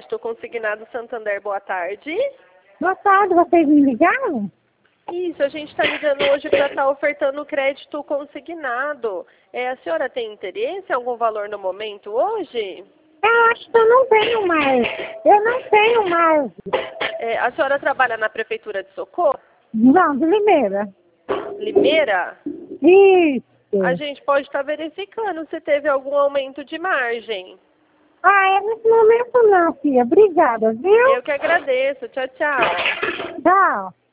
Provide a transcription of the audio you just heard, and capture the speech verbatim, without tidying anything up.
Crédito Consignado Santander, boa tarde. Boa tarde, vocês me ligaram? Isso, a gente está ligando hoje para estar ofertando crédito consignado. É, a senhora tem interesse em algum valor no momento hoje? Eu acho que eu não tenho mais. Eu não tenho mais. É, a senhora trabalha na Prefeitura de Socorro? Não, de Limeira. Limeira? Isso. A gente pode estar verificando se teve algum aumento de margem. Ah, é nesse momento não, filha. Obrigada, viu? Eu que agradeço. Tchau, tchau. Tchau.